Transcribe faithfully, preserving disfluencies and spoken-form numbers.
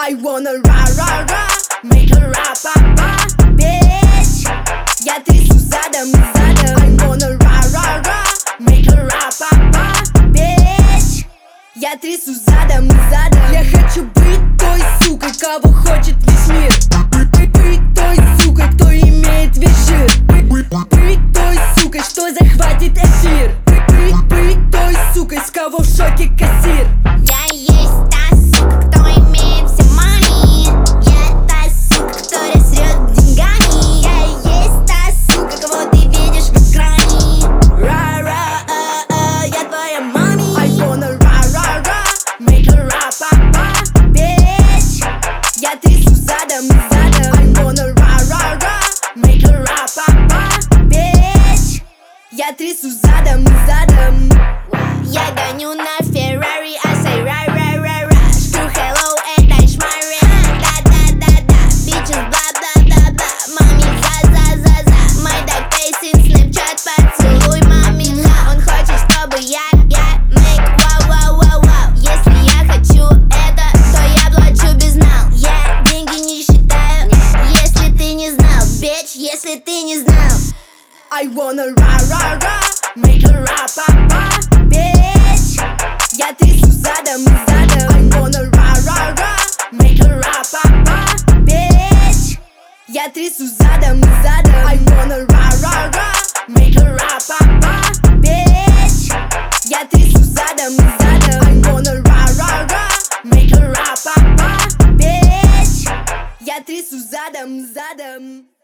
I wanna ra ra ra, make her ra pa pa, bitch. Я трясу задом и задом. I wanna ra ra ra, make her ra pa pa, bitch. Я трясу задом и задом. Я хочу быть той сукой, кого хочет весь мир. Быть той сукой, кто имеет весь жир. Быть той сукой, что захватит эфир. Быть той сукой, с кого в шоке кассир. Я есть та сука, кто имеет все money. Я та сука, которая срет деньгами. Я есть та сука, кого ты видишь в экране. Ра-ра, а-а, я твоя мами. I wanna ra-ra-ra, make her ra-pa-pa, bitch. Я трясу задом и задом. I wanna ra-ra-ra, make her ra-pa-pa, bitch. Я трясу задом и задом. Я гоню на Феррари, I say ра-ра-ра-ра. Шкру hello, это шмари. Да-да-да-да, bitches бла-бла-бла-бла. Мами за-за-за-за. My dog face in Snapchat, поцелуй мами ха. Он хочет, чтобы я, я make вау-вау-вау-вау. Если я хочу это, то я плачу без нал. Я деньги не считаю, если ты не знал, bitch, если ты не знал. I wanna ra-ra-ra, make her ra-pa-pa, bitch. Я трясу задом и задом. I wanna ra-ra-ra, make her ra-pa-pa, bitch. Я трясу задом и задом. I wanna ra-ra-ra, make her ra-pa-pa, bitch. Я трясу задом и задом. I wanna ra-ra-ra, make her ra-pa-pa, bitch. Я трясу задом и задом.